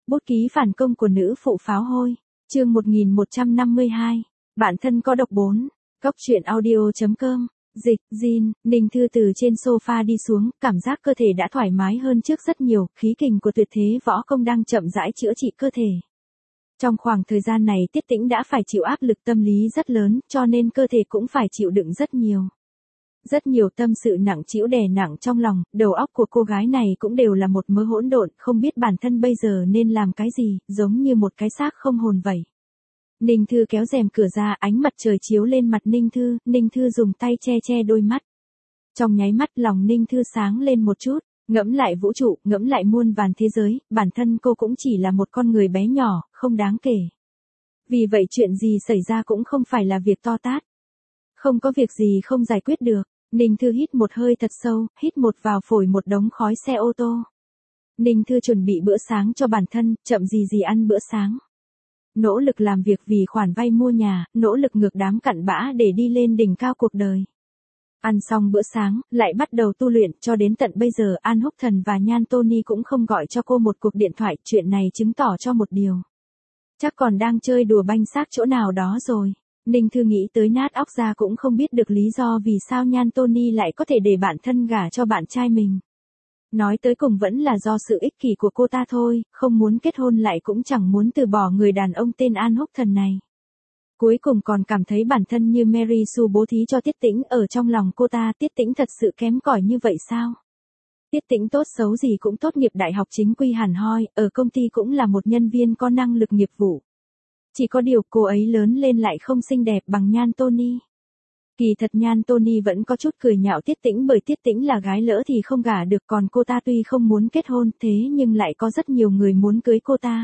Bút ký phản công của nữ phụ pháo hôi. Chương 1152. Bạn thân có độc 4. Góc truyện audio.com. Dịch, Jin, Ninh Thư từ trên sofa đi xuống, cảm giác cơ thể đã thoải mái hơn trước rất nhiều, khí kình của tuyệt thế võ công đang chậm rãi chữa trị cơ thể. Trong khoảng thời gian này Tiết Tĩnh đã phải chịu áp lực tâm lý rất lớn, cho nên cơ thể cũng phải chịu đựng rất nhiều. Rất nhiều tâm sự nặng trĩu đè nặng trong lòng, đầu óc của cô gái này cũng đều là một mớ hỗn độn, không biết bản thân bây giờ nên làm cái gì, giống như một cái xác không hồn vậy. Ninh Thư kéo rèm cửa ra, ánh mặt trời chiếu lên mặt Ninh Thư dùng tay che che đôi mắt. Trong nháy mắt lòng Ninh Thư sáng lên một chút, ngẫm lại vũ trụ, ngẫm lại muôn vàn thế giới, bản thân cô cũng chỉ là một con người bé nhỏ, không đáng kể. Vì vậy chuyện gì xảy ra cũng không phải là việc to tát. Không có việc gì không giải quyết được. Ninh Thư hít một hơi thật sâu, hít một vào phổi một đống khói xe ô tô. Ninh Thư chuẩn bị bữa sáng cho bản thân, chậm gì ăn bữa sáng. Nỗ lực làm việc vì khoản vay mua nhà, nỗ lực ngược đám cặn bã để đi lên đỉnh cao cuộc đời. Ăn xong bữa sáng, lại bắt đầu tu luyện, cho đến tận bây giờ An Húc Thần và Nhan Tony cũng không gọi cho cô một cuộc điện thoại, chuyện này chứng tỏ cho một điều. Chắc còn đang chơi đùa banh xác chỗ nào đó rồi. Ninh Thư nghĩ tới nát óc ra cũng không biết được lý do vì sao Nhan Tony lại có thể để bản thân gả cho bạn trai mình. Nói tới cùng vẫn là do sự ích kỷ của cô ta thôi, không muốn kết hôn lại cũng chẳng muốn từ bỏ người đàn ông tên An Húc Thần này. Cuối cùng còn cảm thấy bản thân như Mary Sue bố thí cho Tiết Tĩnh, ở trong lòng cô ta Tiết Tĩnh thật sự kém cỏi như vậy sao? Tiết Tĩnh tốt xấu gì cũng tốt nghiệp đại học chính quy hẳn hoi, ở công ty cũng là một nhân viên có năng lực nghiệp vụ. Chỉ có điều cô ấy lớn lên lại không xinh đẹp bằng Nhan Tony. Kỳ thật Nhan Tony vẫn có chút cười nhạo Tiết Tĩnh bởi Tiết Tĩnh là gái lỡ thì không gả được, còn cô ta tuy không muốn kết hôn thế nhưng lại có rất nhiều người muốn cưới cô ta.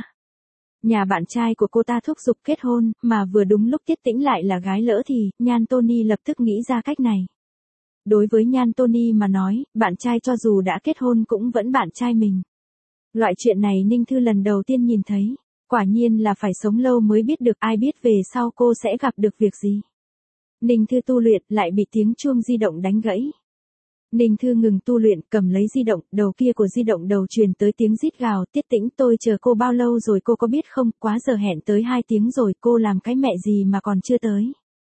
Nhà bạn trai của cô ta thúc giục kết hôn, mà vừa đúng lúc Tiết Tĩnh lại là gái lỡ thì, Nhan Tony lập tức nghĩ ra cách này. Đối với Nhan Tony mà nói, bạn trai cho dù đã kết hôn cũng vẫn bạn trai mình. Loại chuyện này Ninh Thư lần đầu tiên nhìn thấy. Quả nhiên là phải sống lâu mới biết được, ai biết về sau cô sẽ gặp được việc gì. Ninh Thư tu luyện lại bị tiếng chuông di động đánh gãy. Ninh Thư ngừng tu luyện, cầm lấy di động, đầu kia của di động đầu truyền tới tiếng rít gào, Tiết Tĩnh tôi chờ cô bao lâu rồi cô có biết không, quá giờ hẹn tới 2 tiếng rồi, cô làm cái mẹ gì mà còn chưa tới.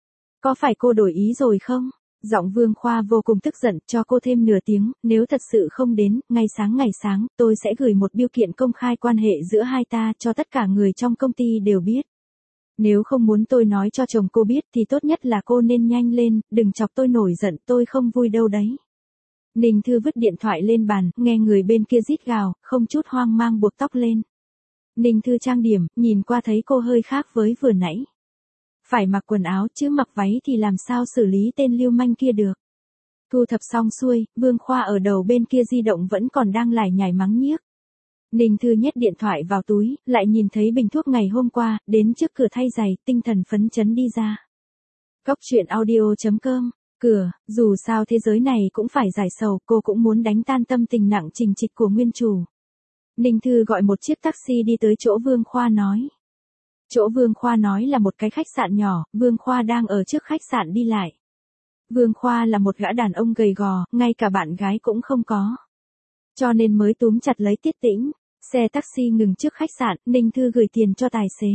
Có phải cô đổi ý rồi không? Giọng Vương Khoa vô cùng tức giận, cho cô thêm nửa tiếng, nếu thật sự không đến, ngày sáng, tôi sẽ gửi một biêu kiện công khai quan hệ giữa hai ta cho tất cả người trong công ty đều biết. Nếu không muốn tôi nói cho chồng cô biết thì tốt nhất là cô nên nhanh lên, đừng chọc tôi nổi giận, tôi không vui đâu đấy. Ninh Thư vứt điện thoại lên bàn, nghe người bên kia rít gào, không chút hoang mang buộc tóc lên. Ninh Thư trang điểm, nhìn qua thấy cô hơi khác với vừa nãy. Phải mặc quần áo chứ mặc váy thì làm sao xử lý tên lưu manh kia được. Thu thập xong xuôi, Vương Khoa ở đầu bên kia di động vẫn còn đang lải nhải mắng nhiếc. Ninh Thư nhét điện thoại vào túi, lại nhìn thấy bình thuốc ngày hôm qua, đến trước cửa thay giày, tinh thần phấn chấn đi ra. Góc truyện audio.com. Cửa, dù sao thế giới này cũng phải giải sầu, cô cũng muốn đánh tan tâm tình nặng trình trịch của nguyên chủ. Ninh Thư gọi một chiếc taxi đi tới chỗ Vương Khoa nói. Chỗ Vương Khoa nói là một cái khách sạn nhỏ, Vương Khoa đang ở trước khách sạn đi lại. Vương Khoa là một gã đàn ông gầy gò, ngay cả bạn gái cũng không có. Cho nên mới túm chặt lấy Tiết Tĩnh. Xe taxi ngừng trước khách sạn, Ninh Thư gửi tiền cho tài xế.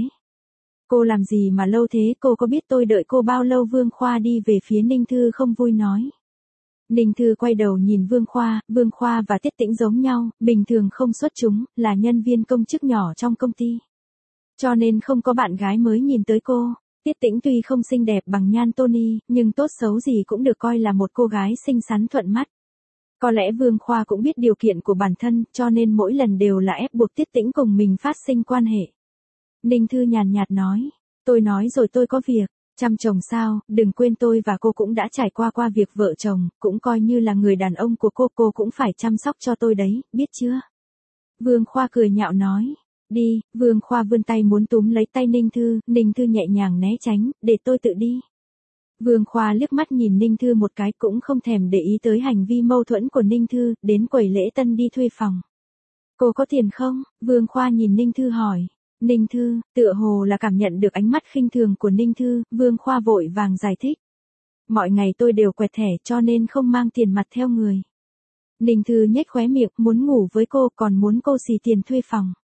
Cô làm gì mà lâu thế, cô có biết tôi đợi cô bao lâu? Vương Khoa đi về phía Ninh Thư không vui nói. Ninh Thư quay đầu nhìn Vương Khoa và Tiết Tĩnh giống nhau, bình thường không xuất chúng, là nhân viên công chức nhỏ trong công ty. Cho nên không có bạn gái mới nhìn tới cô. Tiết Tĩnh tuy không xinh đẹp bằng Nhan Tony, nhưng tốt xấu gì cũng được coi là một cô gái xinh xắn thuận mắt. Có lẽ Vương Khoa cũng biết điều kiện của bản thân, cho nên mỗi lần đều là ép buộc Tiết Tĩnh cùng mình phát sinh quan hệ. Ninh Thư nhàn nhạt nói, tôi nói rồi tôi có việc, chăm chồng sao, đừng quên tôi và cô cũng đã trải qua việc vợ chồng, cũng coi như là người đàn ông của cô cũng phải chăm sóc cho tôi đấy, biết chưa? Vương Khoa cười nhạo nói, đi, Vương Khoa vươn tay muốn túm lấy tay Ninh Thư nhẹ nhàng né tránh, để tôi tự đi. Vương Khoa liếc mắt nhìn Ninh Thư một cái cũng không thèm để ý tới hành vi mâu thuẫn của Ninh Thư, đến quầy lễ tân đi thuê phòng. Cô có tiền không? Vương Khoa nhìn Ninh Thư hỏi. Ninh Thư, tựa hồ là cảm nhận được ánh mắt khinh thường của Ninh Thư, Vương Khoa vội vàng giải thích. Mọi ngày tôi đều quẹt thẻ cho nên không mang tiền mặt theo người. Ninh Thư nhếch khóe miệng, muốn ngủ với cô còn muốn cô xì tiền thuê phòng.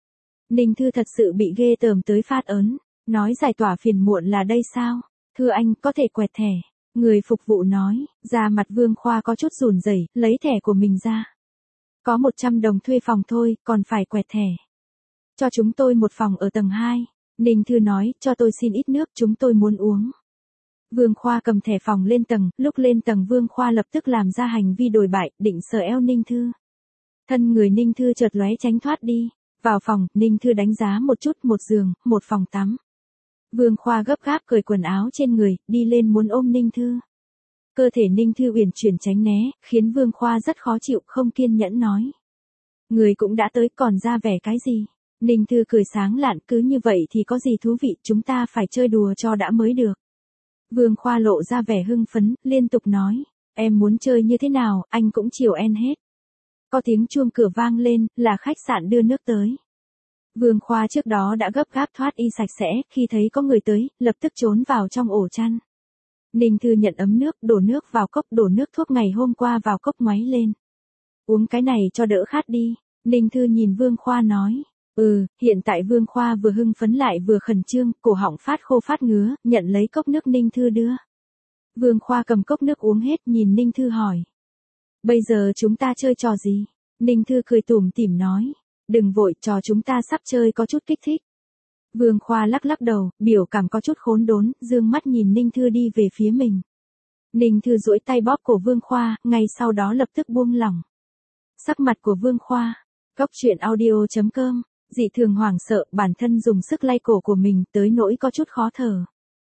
Ninh Thư thật sự bị ghê tởm tới phát ớn, nói giải tỏa phiền muộn là đây sao? Thưa anh, có thể quẹt thẻ. Người phục vụ nói, da mặt Vương Khoa có chút run rẩy, lấy thẻ của mình ra. Có 100 đồng thuê phòng thôi, còn phải quẹt thẻ. Cho chúng tôi một phòng ở tầng 2. Ninh Thư nói, cho tôi xin ít nước, chúng tôi muốn uống. Vương Khoa cầm thẻ phòng lên tầng, lúc lên tầng Vương Khoa lập tức làm ra hành vi đồi bại, định sờ eo Ninh Thư. Thân người Ninh Thư chợt lóe tránh thoát đi. Vào phòng, Ninh Thư đánh giá một chút, một giường, một phòng tắm. Vương Khoa gấp gáp cởi quần áo trên người, đi lên muốn ôm Ninh Thư. Cơ thể Ninh Thư uyển chuyển tránh né, khiến Vương Khoa rất khó chịu, không kiên nhẫn nói. Người cũng đã tới, còn ra vẻ cái gì? Ninh Thư cười sáng lạn, cứ như vậy thì có gì thú vị, chúng ta phải chơi đùa cho đã mới được. Vương Khoa lộ ra vẻ hưng phấn, liên tục nói, em muốn chơi như thế nào, anh cũng chiều em hết. Có tiếng chuông cửa vang lên, là khách sạn đưa nước tới. Vương Khoa trước đó đã gấp gáp thoát y sạch sẽ, khi thấy có người tới, lập tức trốn vào trong ổ chăn. Ninh Thư nhận ấm nước, đổ nước vào cốc, đổ nước thuốc ngày hôm qua vào cốc ngoáy lên. Uống cái này cho đỡ khát đi. Ninh Thư nhìn Vương Khoa nói. Hiện tại Vương Khoa vừa hưng phấn lại vừa khẩn trương, cổ họng phát khô phát ngứa, nhận lấy cốc nước Ninh Thư đưa. Vương Khoa cầm cốc nước uống hết, nhìn Ninh Thư hỏi. Bây giờ chúng ta chơi trò gì? Ninh Thư cười tủm tỉm nói. Đừng vội, trò chúng ta sắp chơi có chút kích thích. Vương Khoa lắc lắc đầu, biểu cảm có chút khốn đốn, dương mắt nhìn Ninh Thư đi về phía mình. Ninh Thư duỗi tay bóp cổ Vương Khoa, ngay sau đó lập tức buông lỏng. Sắc mặt của Vương Khoa. Cốc truyện audio.com. Dị thường hoảng sợ, bản thân dùng sức lay cổ của mình, tới nỗi có chút khó thở.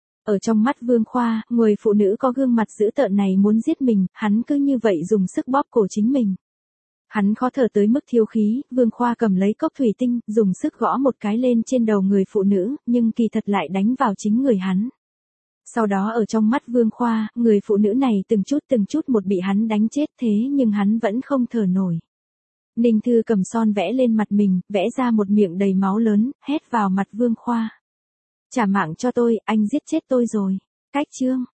Ở trong mắt Vương Khoa, người phụ nữ có gương mặt dữ tợn này muốn giết mình, hắn cứ như vậy dùng sức bóp cổ chính mình. Hắn khó thở tới mức thiếu khí, Vương Khoa cầm lấy cốc thủy tinh, dùng sức gõ một cái lên trên đầu người phụ nữ, nhưng kỳ thật lại đánh vào chính người hắn. Sau đó ở trong mắt Vương Khoa, người phụ nữ này từng chút một bị hắn đánh chết, thế nhưng hắn vẫn không thở nổi. Ninh Thư cầm son vẽ lên mặt mình, vẽ ra một miệng đầy máu lớn, hét vào mặt Vương Khoa. Trả mạng cho tôi, anh giết chết tôi rồi. Cách chương.